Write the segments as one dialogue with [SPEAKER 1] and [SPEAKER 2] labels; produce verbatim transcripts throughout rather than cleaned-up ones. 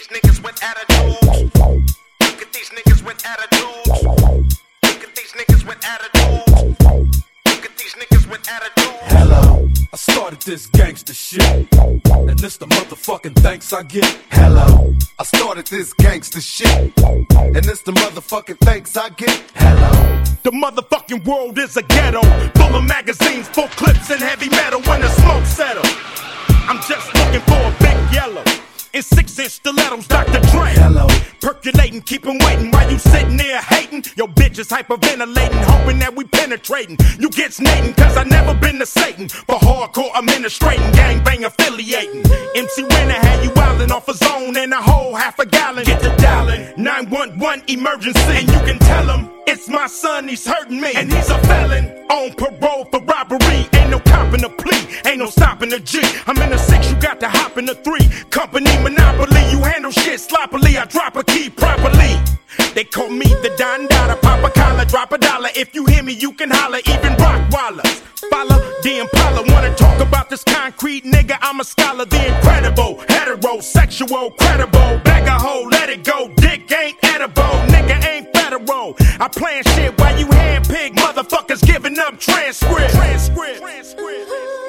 [SPEAKER 1] these niggas with attitudes. Look at these niggas with attitudes. Look at these niggas with attitudes. Look at these niggas with attitudes.
[SPEAKER 2] Hello, I started this gangster shit, and this the motherfucking thanks I get.
[SPEAKER 3] Hello, I started this gangster shit, and this the motherfucking thanks I get. Hello,
[SPEAKER 1] the motherfucking world is a ghetto, full of magazines, full clips, and heavy metal. When the smoke settles, I'm just looking for a big yellow in six-inch stilettos, Doctor Dre.
[SPEAKER 3] Hello,
[SPEAKER 1] percolating, keep 'em waiting while you sitting there hating. Your bitch is hyperventilating, hoping that we penetrating. You get snating, cause I never been to Satan. For hardcore administrating, gangbang affiliating. M C Renner had you wildin' off a zone and a whole half a gallon. Get the dialing, nine one one emergency. And you can tell him, it's my son, he's hurting me. And he's a felon, on parole for robbery. Ain't no copping a plea, ain't no stopping a G. I'm in a six, you got to hop in a three. Company monopoly, you handle shit sloppily. I drop a key properly. They call me the Don Dada, pop a collar, drop a dollar. If you hear me, you can holler, even Rockwallers. Follow the Impala, wanna talk about this concrete nigga? I'm a scholar, the incredible, heterosexual, credible. Bag a hoe, let it go, dick ain't edible, nigga ain't federal. I plan shit while you handpick motherfuckers giving up transcript. Transcript. Transcript.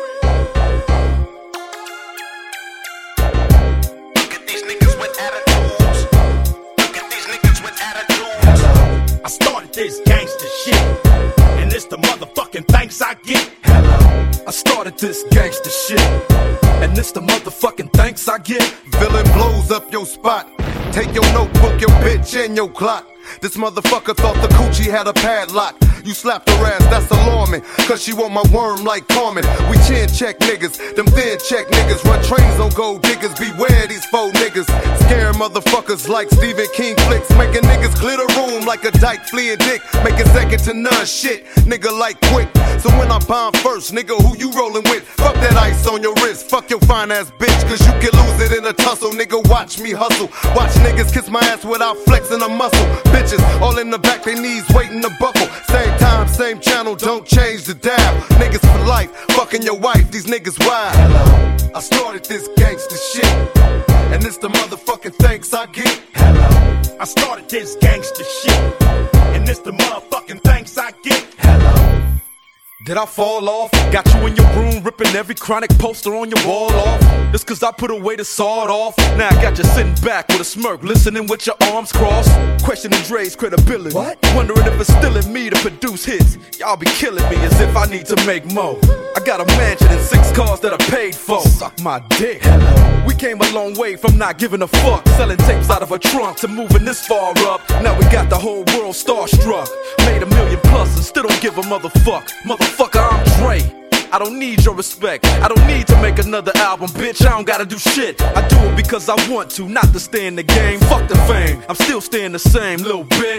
[SPEAKER 1] Look at these niggas with attitudes. Look at these niggas with attitudes.
[SPEAKER 3] hello,
[SPEAKER 1] I started this gangster shit, and it's the motherfucking thanks I get.
[SPEAKER 3] hello,
[SPEAKER 2] I started this gangster shit, and this the motherfucking thanks I get.
[SPEAKER 3] villain blows up your spot. Take your notebook, your bitch, and your clock. This motherfucker thought the coochie had a padlock. You slapped her ass, that's alarming, cause she want my worm like Carmen. We chin check niggas, them thin check niggas. Run trains on gold diggers, beware these faux niggas. Scare motherfuckers like Stephen King flicks. Making niggas clear the room like a dyke fleeing dick. Making second to none shit, nigga like quick. So when I bomb first, nigga, who you rolling with? Fuck that ice on your wrist, fuck your fine ass bitch, cause you can lose it in a tussle. Nigga, watch me hustle. Watch niggas kiss my ass without flexing a muscle. Bitches all in the back, they knees waiting to buckle. Same time, same channel, don't change the dial. Niggas for life, fucking your wife, these niggas wild. Hello, I started this gangster shit, and it's the motherfucking thanks I get. Hello,
[SPEAKER 1] I started this gangster shit, and it's the motherfucking thanks I get.
[SPEAKER 3] hello,
[SPEAKER 2] Did I fall off? Got you in your room ripping every chronic poster on your wall off. Just cause I put away the sawed off. Now I got you sitting back with a smirk, listening with your arms crossed, questioning Dre's credibility.
[SPEAKER 3] What?
[SPEAKER 2] Wondering if it's still in me to produce hits. Y'all be killing me as if I need to make more. I got a mansion and six cars that I paid for. Suck my dick.
[SPEAKER 3] hello,
[SPEAKER 2] We came a long way from not giving a fuck, selling tapes out of a trunk to moving this far up. Now we got the whole world starstruck. Made a million plus and still don't give a motherfuck. Motherfucker, I'm Dre. I don't need your respect. I don't need to make another album, bitch. I don't gotta do shit. I do it because I want to, not to stay in the game. Fuck the fame, I'm still staying the same, little bitch.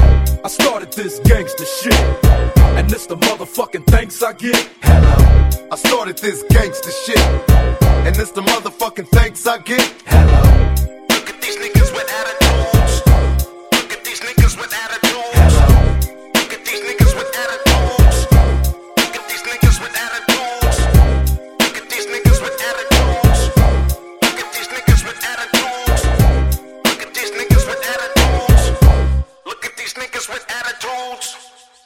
[SPEAKER 2] I started this gangster shit, and this the motherfucking thanks I get.
[SPEAKER 3] hello, I started this gangster shit, and it's the motherfucking thanks I get. Hello,